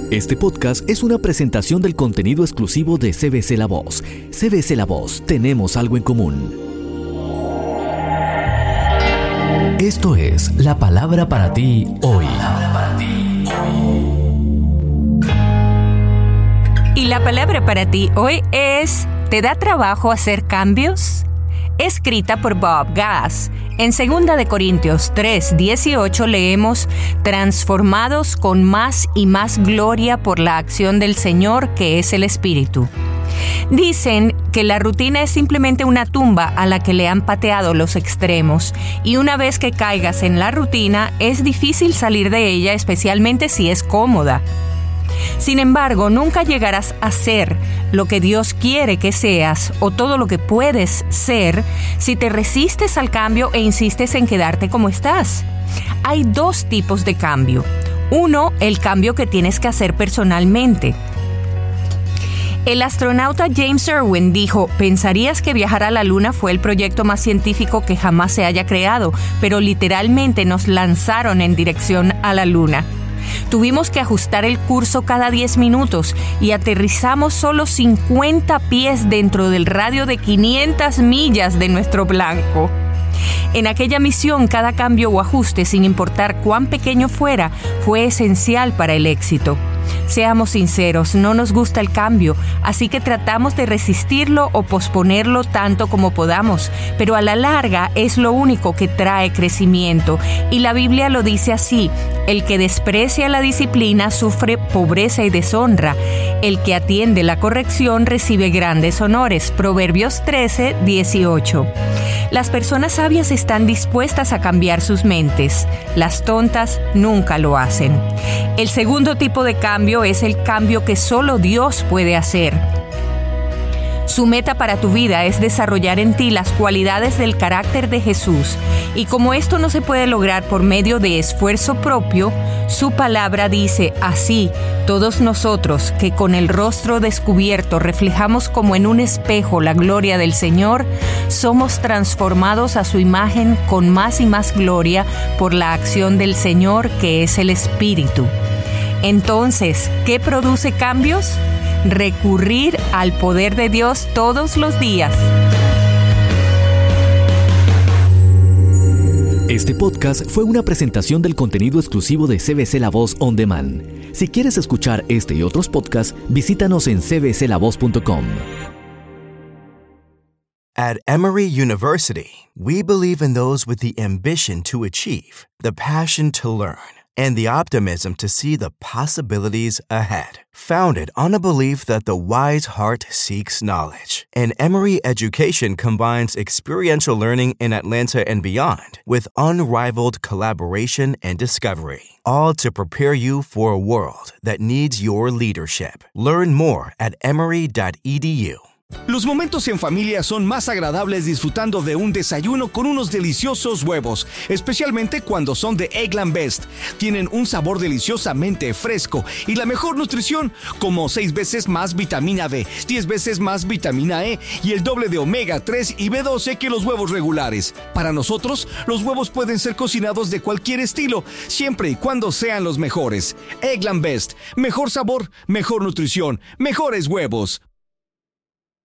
Este podcast es una presentación del contenido exclusivo de CBC La Voz. CBC La Voz, tenemos algo en común. Esto es la palabra para ti hoy. Y la palabra para ti hoy es: ¿te da trabajo hacer cambios? Escrita por Bob Gass. En 2 de Corintios 3:18 leemos: transformados con más y más gloria por la acción del Señor, que es el Espíritu. Dicen que la rutina es simplemente una tumba a la que le han pateado los extremos, y una vez que caigas en la rutina es difícil salir de ella, especialmente si es cómoda. Sin embargo, nunca llegarás a ser lo que Dios quiere que seas o todo lo que puedes ser si te resistes al cambio e insistes en quedarte como estás. Hay 2 tipos de cambio. 1, el cambio que tienes que hacer personalmente. El astronauta James Irwin dijo: pensarías que viajar a la Luna fue el proyecto más científico que jamás se haya creado, pero literalmente nos lanzaron en dirección a la Luna. Tuvimos que ajustar el curso cada 10 minutos y aterrizamos solo 50 pies dentro del radio de 500 millas de nuestro blanco. En aquella misión, cada cambio o ajuste, sin importar cuán pequeño fuera, fue esencial para el éxito. Seamos sinceros, no nos gusta el cambio, así que tratamos de resistirlo o posponerlo tanto como podamos, pero a la larga es lo único que trae crecimiento, y la Biblia lo dice así: el que desprecia la disciplina sufre pobreza y deshonra, el que atiende la corrección recibe grandes honores. Proverbios 13:18. Las personas sabias están dispuestas a cambiar sus mentes, las tontas nunca lo hacen. El segundo tipo de cambio es el cambio que solo Dios puede hacer. Su meta para tu vida es desarrollar en ti las cualidades del carácter de Jesús. Y como esto no se puede lograr por medio de esfuerzo propio, su palabra dice así: todos nosotros que con el rostro descubierto reflejamos como en un espejo la gloria del Señor, somos transformados a su imagen con más y más gloria por la acción del Señor, que es el Espíritu. Entonces, ¿qué produce cambios? Recurrir al poder de Dios todos los días. Este podcast fue una presentación del contenido exclusivo de CBC La Voz On Demand. Si quieres escuchar este y otros podcasts, visítanos en cbclavoz.com. At Emory University, we believe in those with the ambition to achieve, the passion to learn, and the optimism to see the possibilities ahead. Founded on a belief that the wise heart seeks knowledge, and Emory education combines experiential learning in Atlanta and beyond with unrivaled collaboration and discovery, all to prepare you for a world that needs your leadership. Learn more at emory.edu. Los momentos en familia son más agradables disfrutando de un desayuno con unos deliciosos huevos, especialmente cuando son de Eggland Best. Tienen un sabor deliciosamente fresco y la mejor nutrición, como 6 veces más vitamina B, 10 veces más vitamina E y el doble de omega 3 y B12 que los huevos regulares. Para nosotros, los huevos pueden ser cocinados de cualquier estilo, siempre y cuando sean los mejores. Eggland Best, mejor sabor, mejor nutrición, mejores huevos.